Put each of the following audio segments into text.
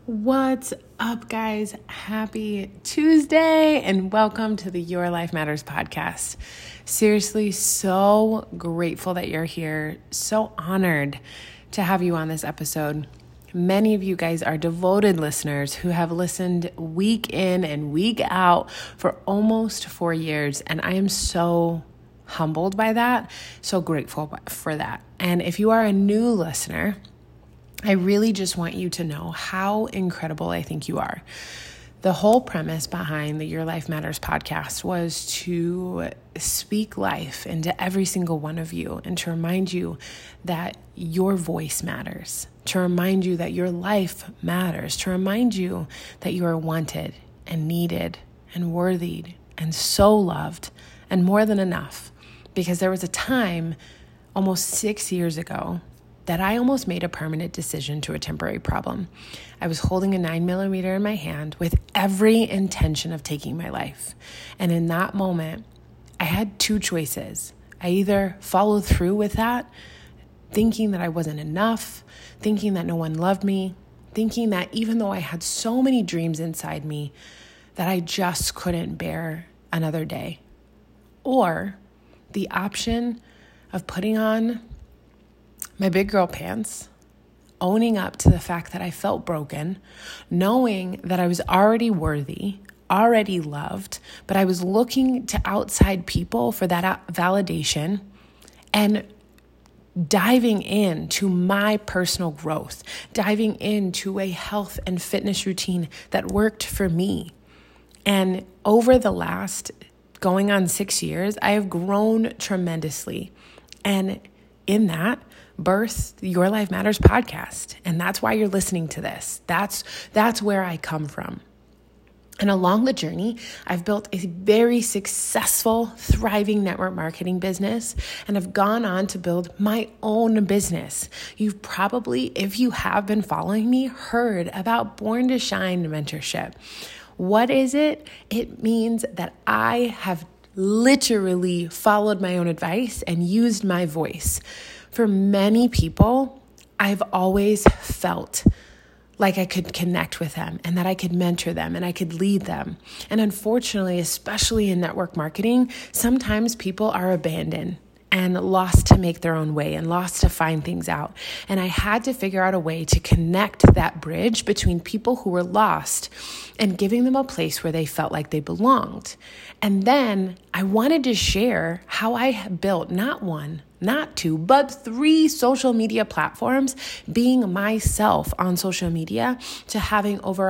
What's up, guys? Happy Tuesday and welcome to the Your Life Matters podcast. Seriously, so grateful that you're here. So honored to have you on this episode. Many of you guys are devoted listeners who have listened week in and week out for almost 4 years, and I am so humbled by that, so grateful for that. And if you are a new listener, I really just want you to know how incredible I think you are. The whole premise behind the Your Life Matters podcast was to speak life into every single one of you and to remind you that your voice matters, to remind you that your life matters, to remind you that you are wanted and needed and worthy and so loved and more than enough. Because there was a time almost 6 years ago that I almost made a permanent decision to a temporary problem. I was holding a 9mm in my hand with every intention of taking my life. And in that moment, I had two choices. I either followed through with that, thinking that I wasn't enough, thinking that no one loved me, thinking that even though I had so many dreams inside me, that I just couldn't bear another day. Or the option of putting on my big girl pants, owning up to the fact that I felt broken, knowing that I was already worthy, already loved, but I was looking to outside people for that validation, and diving into my personal growth, diving into a health and fitness routine that worked for me. And over the last going on 6 years, I have grown tremendously. And in that, birth Your Life Matters podcast. And that's why you're listening to this. That's where I come from. And along the journey, I've built a very successful, thriving network marketing business, and I've gone on to build my own business. You've probably, if you have been following me, heard about Born to Shine mentorship. What is it? It means that I have literally followed my own advice and used my voice. For many people, I've always felt like I could connect with them and that I could mentor them and I could lead them. And unfortunately, especially in network marketing, sometimes people are abandoned and lost to make their own way and lost to find things out. And I had to figure out a way to connect that bridge between people who were lost and giving them a place where they felt like they belonged. And then I wanted to share how I have built not one, not two, but 3 social media platforms, being myself on social media, to having over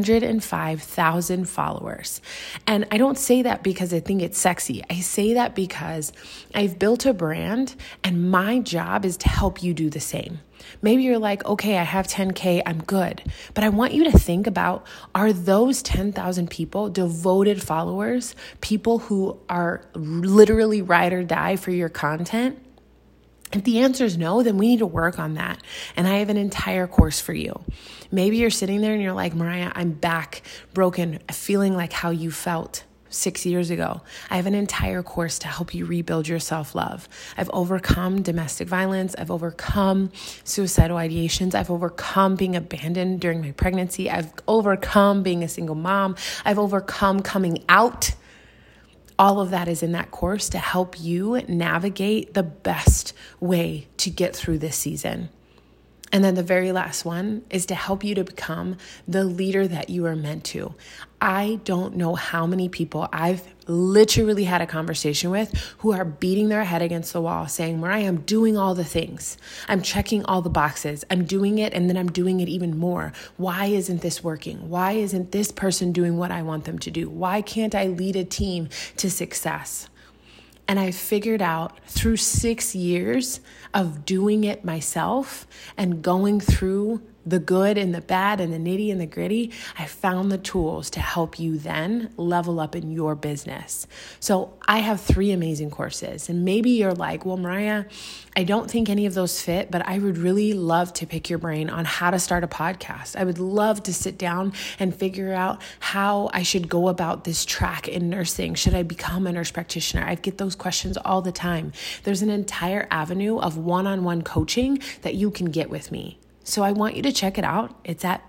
105,000 followers. And I don't say that because I think it's sexy. I say that because I've built a brand and my job is to help you do the same. Maybe you're like, okay, I have 10K, I'm good. But I want you to think about, are those 10,000 people devoted followers, people who are literally ride or die for your content? If the answer is no, then we need to work on that. And I have an entire course for you. Maybe you're sitting there and you're like, Mariah, I'm back broken, feeling like how you felt 6 years ago. I have an entire course to help you rebuild your self-love. I've overcome domestic violence. I've overcome suicidal ideations. I've overcome being abandoned during my pregnancy. I've overcome being a single mom. I've overcome coming out. All of that is in that course to help you navigate the best way to get through this season. And then the very last one is to help you to become the leader that you are meant to. I don't know how many people I've literally had a conversation with who are beating their head against the wall saying, Mariah, I'm doing all the things. I'm checking all the boxes. I'm doing it, and then I'm doing it even more. Why isn't this working? Why isn't this person doing what I want them to do? Why can't I lead a team to success? And I figured out through 6 years of doing it myself and going through the good and the bad and the nitty and the gritty, I found the tools to help you then level up in your business. So I have 3 amazing courses. And maybe you're like, well, Mariah, I don't think any of those fit, but I would really love to pick your brain on how to start a podcast. I would love to sit down and figure out how I should go about this track in nursing. Should I become a nurse practitioner? I get those questions all the time. There's an entire avenue of one-on-one coaching that you can get with me. So I want you to check it out. It's at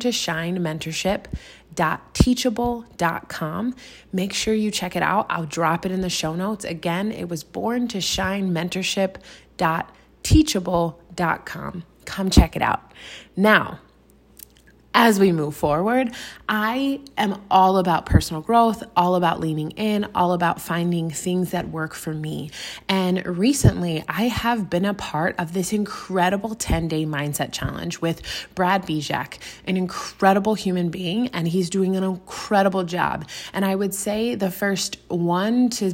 borntoshinementorship.teachable.com. Make sure you check it out. I'll drop it in the show notes. Again, it was borntoshinementorship.teachable.com. Come check it out. Now, as we move forward, I am all about personal growth, all about leaning in, all about finding things that work for me. And recently, I have been a part of this incredible 10-day mindset challenge with Brad Bijak, an incredible human being, and he's doing an incredible job. And I would say the first 1 to,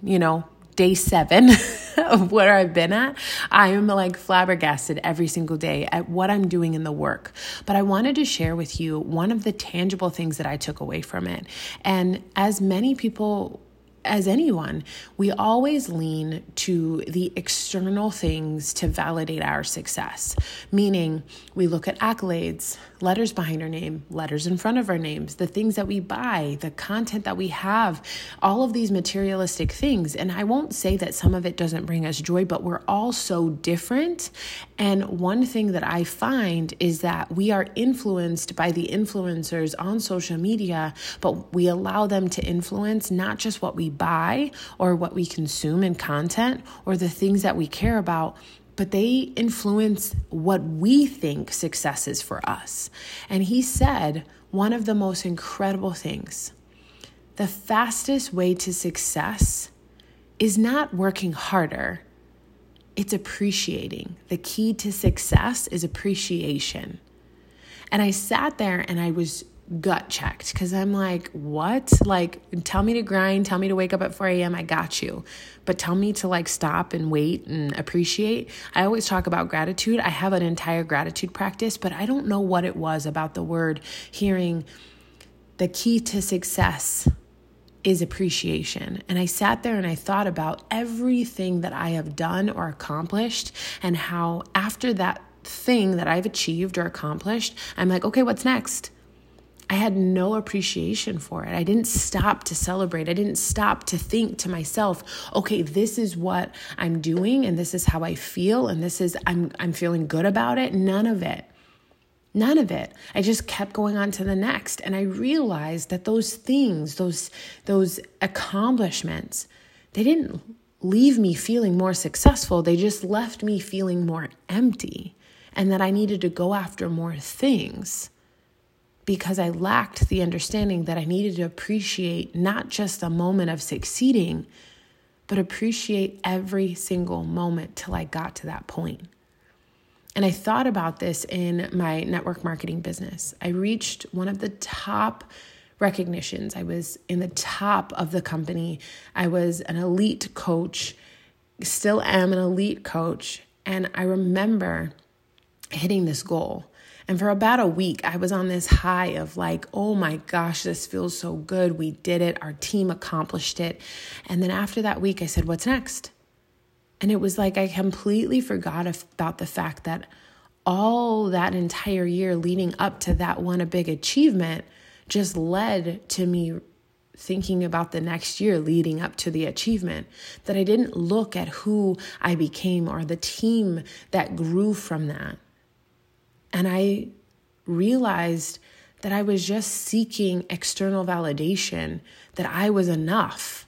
day 7 of where I've been at, I am like flabbergasted every single day at what I'm doing in the work. But I wanted to share with you one of the tangible things that I took away from it. And as many people, as anyone, we always lean to the external things to validate our success. Meaning we look at accolades, letters behind our name, letters in front of our names, the things that we buy, the content that we have, all of these materialistic things. And I won't say that some of it doesn't bring us joy, but we're all so different. And one thing that I find is that we are influenced by the influencers on social media, but we allow them to influence not just what we buy or what we consume in content or the things that we care about, but they influence what we think success is for us. And he said one of the most incredible things: the fastest way to success is not working harder, it's appreciating. The key to success is appreciation. And I sat there and I was gut checked because I'm like, what? Like, tell me to grind, tell me to wake up at 4 a.m. I got you. But tell me to stop and wait and appreciate. I always talk about gratitude. I have an entire gratitude practice, but I don't know what it was about the word hearing the key to success is appreciation. And I sat there and I thought about everything that I have done or accomplished and how after that thing that I've achieved or accomplished, I'm like, okay, what's next? I had no appreciation for it. I didn't stop to celebrate. I didn't stop to think to myself, okay, this is what I'm doing and this is how I feel and this is, I'm feeling good about it. None of it. I just kept going on to the next. And I realized that those things, those accomplishments, they didn't leave me feeling more successful. They just left me feeling more empty, and that I needed to go after more things because I lacked the understanding that I needed to appreciate not just the moment of succeeding, but appreciate every single moment till I got to that point. And I thought about this in my network marketing business. I reached one of the top recognitions. I was in the top of the company. I was an elite coach, still am an elite coach. And I remember hitting this goal. And for about a week, I was on this high of like, oh my gosh, this feels so good. We did it. Our team accomplished it. And then after that week, I said, what's next? And it was like I completely forgot about the fact that all that entire year leading up to that one, a big achievement, just led to me thinking about the next year leading up to the achievement, that I didn't look at who I became or the team that grew from that. And I realized that I was just seeking external validation, that I was enough.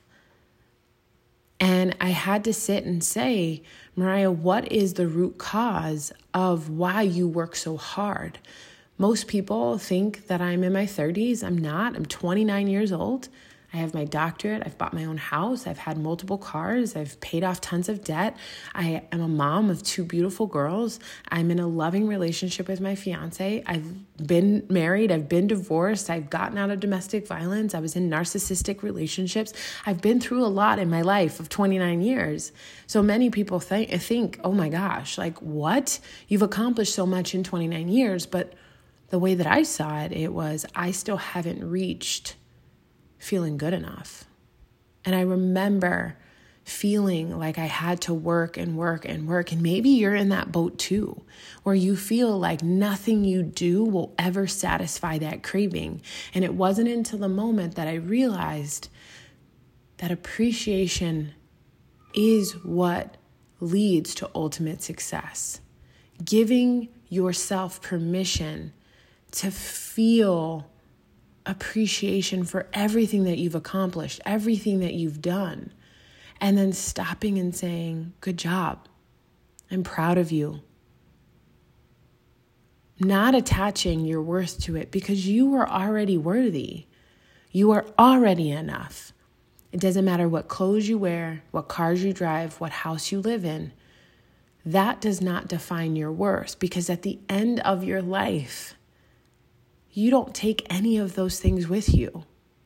And I had to sit and say, Mariah, what is the root cause of why you work so hard? Most people think that I'm in my 30s. I'm not. I'm 29 years old. I have my doctorate. I've bought my own house. I've had multiple cars. I've paid off tons of debt. I am a mom of 2 beautiful girls. I'm in a loving relationship with my fiance. I've been married. I've been divorced. I've gotten out of domestic violence. I was in narcissistic relationships. I've been through a lot in my life of 29 years. So many people think, oh my gosh, like what? You've accomplished so much in 29 years. But the way that I saw it, it was I still haven't reached feeling good enough. And I remember feeling like I had to work and work and work. And maybe you're in that boat too, where you feel like nothing you do will ever satisfy that craving. And it wasn't until the moment that I realized that appreciation is what leads to ultimate success. Giving yourself permission to feel appreciation for everything that you've accomplished, everything that you've done, and then stopping and saying, good job. I'm proud of you. Not attaching your worth to it, because you are already worthy. You are already enough. It doesn't matter what clothes you wear, what cars you drive, what house you live in. That does not define your worth, because at the end of your life, you don't take any of those things with you.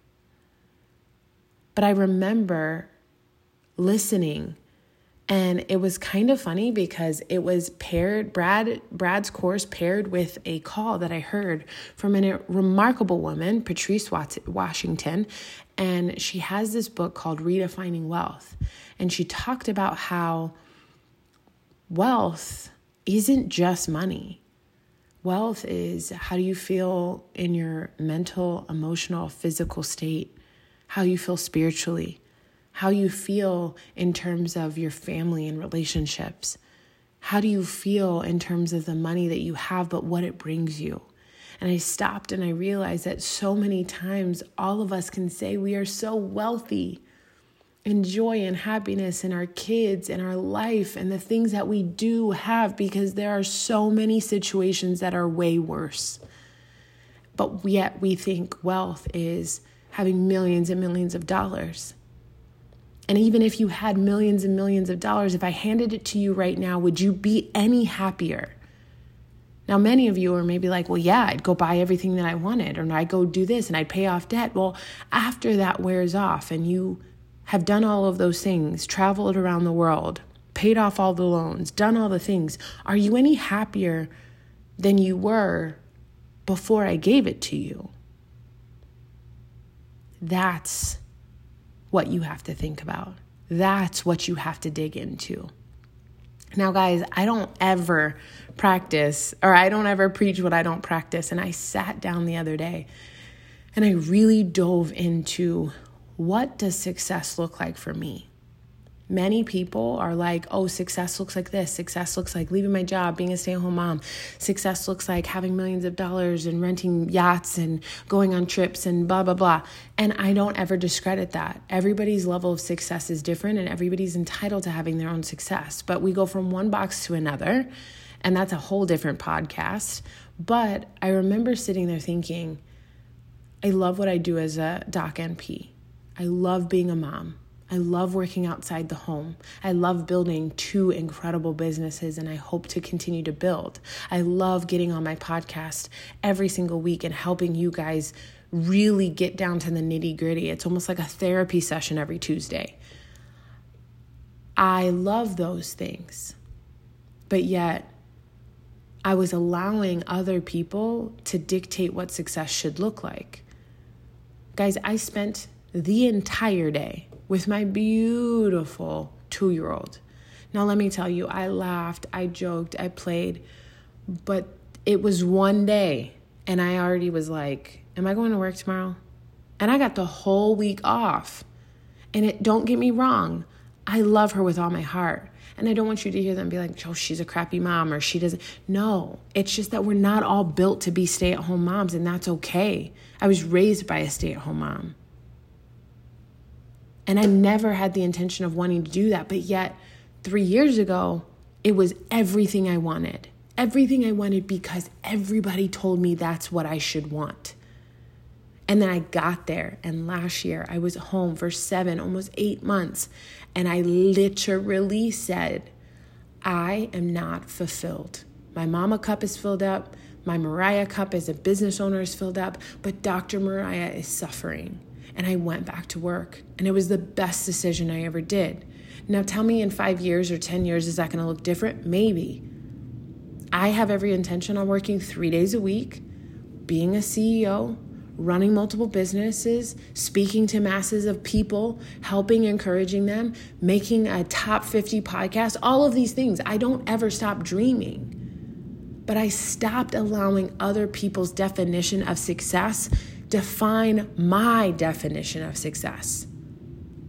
But I remember listening, and it was kind of funny because it was paired, Brad's course paired with a call that I heard from a remarkable woman, Patrice Washington, and she has this book called Redefining Wealth. And she talked about how wealth isn't just money. Wealth is how do you feel in your mental, emotional, physical state, how you feel spiritually, how you feel in terms of your family and relationships. How do you feel in terms of the money that you have, but what it brings you? And I stopped and I realized that so many times all of us can say we are so wealthy in joy and happiness in our kids and our life and the things that we do have, because there are so many situations that are way worse. But yet we think wealth is having millions and millions of dollars. And even if you had millions and millions of dollars, if I handed it to you right now, would you be any happier? Now, many of you are maybe like, well, yeah, I'd go buy everything that I wanted, or I'd go do this and I'd pay off debt. Well, after that wears off and you have done all of those things, traveled around the world, paid off all the loans, done all the things, are you any happier than you were before I gave it to you? That's what you have to think about. That's what you have to dig into. Now, guys, I don't ever practice, or I don't ever preach what I don't practice. And I sat down the other day and I really dove into, what does success look like for me? Many people are like, oh, success looks like this. Success looks like leaving my job, being a stay-at-home mom. Success looks like having millions of dollars and renting yachts and going on trips and blah, blah, blah. And I don't ever discredit that. Everybody's level of success is different and everybody's entitled to having their own success. But we go from one box to another, and that's a whole different podcast. But I remember sitting there thinking, I love what I do as a doc NP. I love being a mom. I love working outside the home. I love building 2 incredible businesses, and I hope to continue to build. I love getting on my podcast every single week and helping you guys really get down to the nitty-gritty. It's almost like a therapy session every Tuesday. I love those things, but yet I was allowing other people to dictate what success should look like. Guys, I spent the entire day with my beautiful 2-year-old. Now, let me tell you, I laughed, I joked, I played, but it was one day and I already was like, am I going to work tomorrow? And I got the whole week off. And don't get me wrong, I love her with all my heart. And I don't want you to hear them be like, oh, she's a crappy mom, or she doesn't. No, it's just that we're not all built to be stay-at-home moms, and that's okay. I was raised by a stay-at-home mom. And I never had the intention of wanting to do that. But yet 3 years ago, it was everything I wanted. Everything I wanted because everybody told me that's what I should want. And then I got there. And last year I was home for 7, almost 8 months. And I literally said, I am not fulfilled. My mama cup is filled up. My Mariah cup as a business owner is filled up. But Dr. Mariah is suffering. And I went back to work, and it was the best decision I ever did. Now tell me, in 5 years or 10 years, is that going to look different? Maybe. I have every intention on working 3 days a week, being a CEO, running multiple businesses, speaking to masses of people, helping, encouraging them, making a top 50 podcast, all of these things. I don't ever stop dreaming. But I stopped allowing other people's definition of success define my definition of success.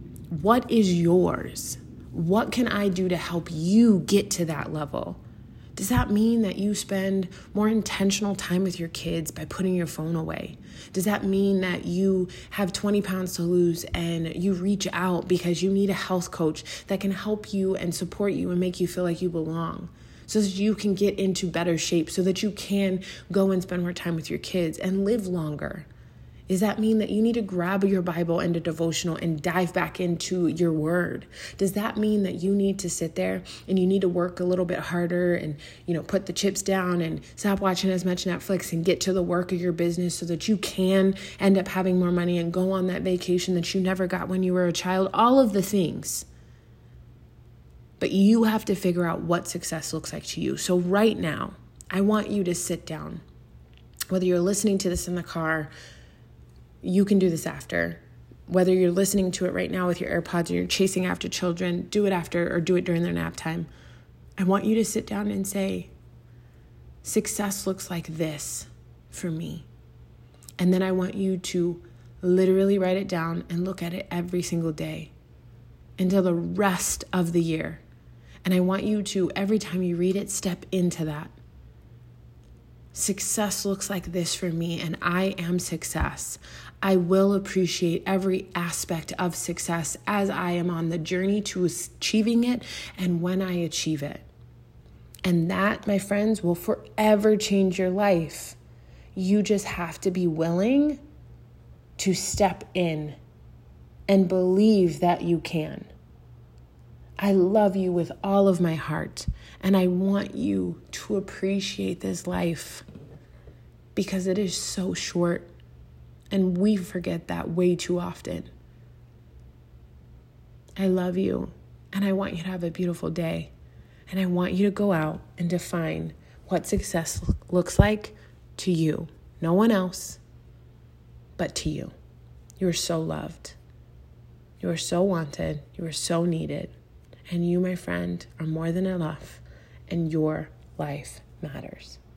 What is yours? What can I do to help you get to that level? Does that mean that you spend more intentional time with your kids by putting your phone away? Does that mean that you have 20 pounds to lose and you reach out because you need a health coach that can help you and support you and make you feel like you belong, so that you can get into better shape, so that you can go and spend more time with your kids and live longer? Does that mean that you need to grab your Bible and a devotional and dive back into your word? Does that mean that you need to sit there and you need to work a little bit harder and, put the chips down and stop watching as much Netflix and get to the work of your business so that you can end up having more money and go on that vacation that you never got when you were a child? All of the things. But you have to figure out what success looks like to you. So right now, I want you to sit down. Whether you're listening to this in the car, you can do this after. Whether you're listening to it right now with your AirPods or you're chasing after children, do it after or do it during their nap time. I want you to sit down and say, success looks like this for me. And then I want you to literally write it down and look at it every single day until the rest of the year. And I want you to, every time you read it, step into that. Success looks like this for me, and I am success. I will appreciate every aspect of success as I am on the journey to achieving it and when I achieve it. And that, my friends, will forever change your life. You just have to be willing to step in and believe that you can. I love you with all of my heart, and I want you to appreciate this life because it is so short, and we forget that way too often. I love you, and I want you to have a beautiful day, and I want you to go out and define what success looks like to you. No one else, but to you. You are so loved. You are so wanted. You are so needed. And you, my friend, are more than enough, and your life matters.